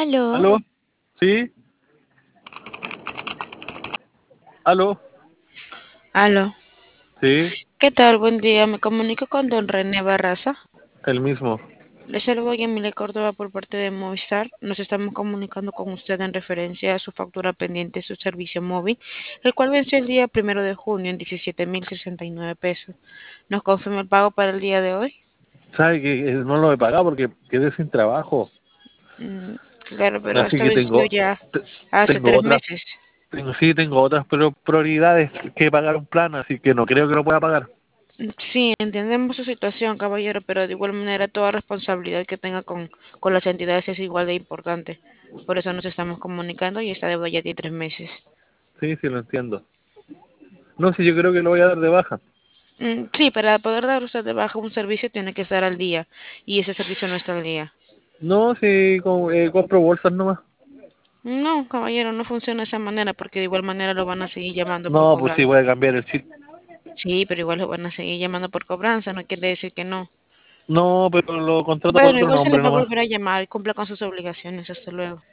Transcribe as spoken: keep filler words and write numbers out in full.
Aló, ¿Aló? ¿Sí? ¿Aló? aló. Sí, ¿Qué tal? Buen día. Me comunico con don René Barraza. el mismo. Le saludo Yamile Córdoba por parte de Movistar. Nos estamos comunicando con usted en referencia a su factura pendiente de su servicio móvil, el cual venció el día primero de junio en diecisiete mil sesenta y nueve pesos. ¿Nos confirma el pago para el día de hoy? ¿Sabe que eh, no lo he pagado porque quedé sin trabajo? Mm, claro, pero Así esto que venció tengo, ya te- hace tengo tres otras, meses. tengo, sí, tengo otras pero prioridades que pagar un plan, así que no creo que lo pueda pagar. Sí, entendemos su situación, caballero, pero de igual manera toda responsabilidad que tenga con, con las entidades es igual de importante. Por eso nos estamos comunicando y esta deuda ya tiene tres meses. Sí, sí, lo entiendo. No, sí, yo creo que lo voy a dar de baja. Mm, sí, para poder dar usted de baja un servicio tiene que estar al día y ese servicio no está al día. No, sí, co- eh, compro bolsas nomás. No, caballero, no funciona de esa manera porque de igual manera lo van a seguir llamando por No, pues sí, cobranza. voy a cambiar el chip. Sí, pero igual lo van a seguir llamando por cobranza, no quiere decir que no. No, pero lo contrato por Bueno, otro igual se le nombre va a nomás. volver a llamar, cumpla con sus obligaciones, hasta luego.